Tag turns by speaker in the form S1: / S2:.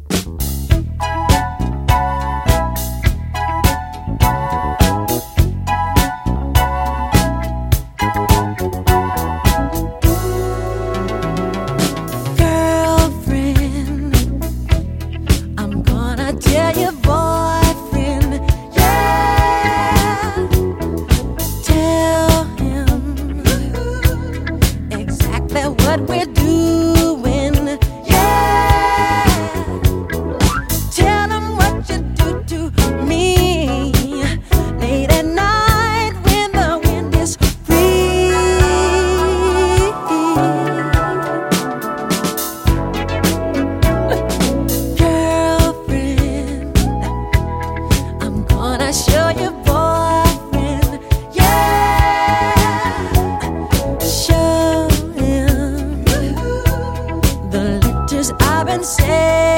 S1: What we're doing, yeah. Tell them what you do to me late at night when the wind is free. Girlfriend, I'm gonna show you boyfriend, yeah. Show I've been saying